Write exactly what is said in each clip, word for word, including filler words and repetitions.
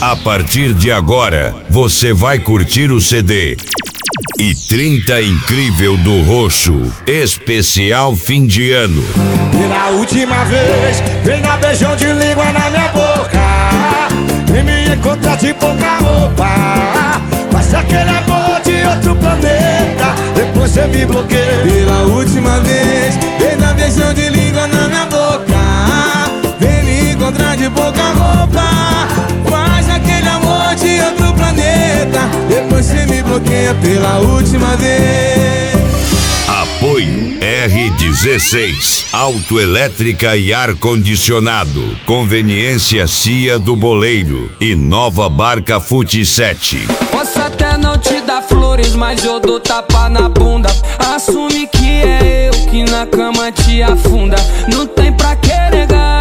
A partir de agora, você vai curtir o C D E trinta Incrível do Roxo, especial fim de ano. Pela última vez, vem dar beijão de língua na minha boca, vem me encontrar de pouca roupa, faz aquele amor de outro planeta, depois você me bloqueia. Pela última vez, vem dar beijão de língua na minha boca, vem me encontrar de pouca roupa, faz aquele amor de outro planeta, depois você me bloqueia pela última vez. Apoio R dezesseis, autoelétrica e ar-condicionado. Conveniência Cia do Boleiro e Nova Barca Fute sete. Posso até não te dar flores, mas eu dou tapa na bunda. Assume que é eu que na cama te afunda. Não tem pra que negar.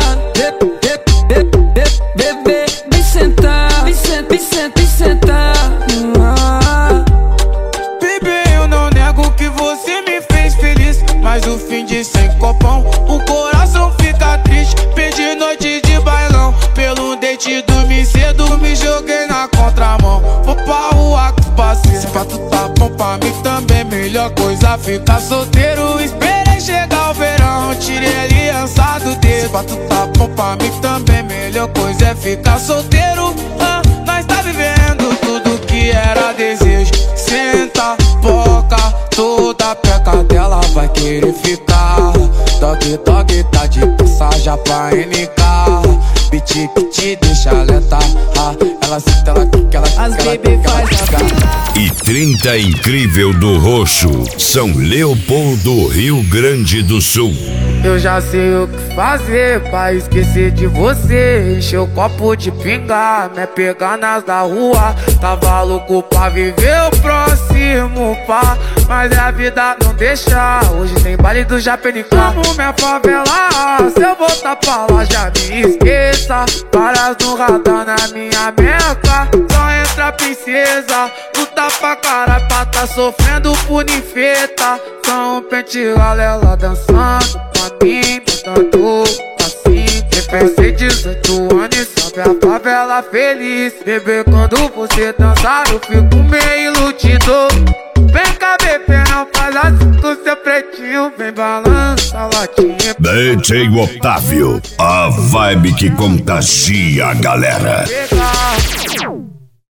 Bebê, vem sentar, vem sentar, vem sentar, vem sentar. Mas o fim de sem copão, o coração fica triste. Perdi noite de bailão, pelo date dormi cedo, me joguei na contramão. Vou pra rua com parceiro, se pra tu tá bom pra mim também, melhor coisa ficar solteiro. Esperei chegar o verão, tirei a aliança do dedo. Se pra tu tá bom pra mim também, melhor coisa é ficar solteiro. ah, Nós tá vivendo tudo que era desejo. Senta, boca, toda peca dela vai querer ficar. Dog, dog, tá de passagem pra N K. Beat que te deixa lenta. ah, Ela senta, ela quica, ela quica, ela quica, ela quica. E trinta Incrível do Roxo, São Leopoldo, Rio Grande do Sul. Eu já sei o que fazer pra esquecer de você. Encher o copo de pinga, me pegar nas da rua. Tava louco pra viver o próximo pá, mas a vida não deixa. Hoje tem baile do Japenicá. Amo minha favela, se eu voltar pra lá já me esqueça. Várias no radar na minha meca. Só entra princesa, luta pra caralho pra tá sofrendo por ninfeta. São um pente ela dançando pra mim, botando assim. Pensei dezoito anos e sobe a favela feliz. Bebê, quando você dançar eu fico meio iludido. Vem cá, bebê, não faz assim com seu pretinho. Vem balança a latinha. D J Otávio, a vibe que contagia a galera.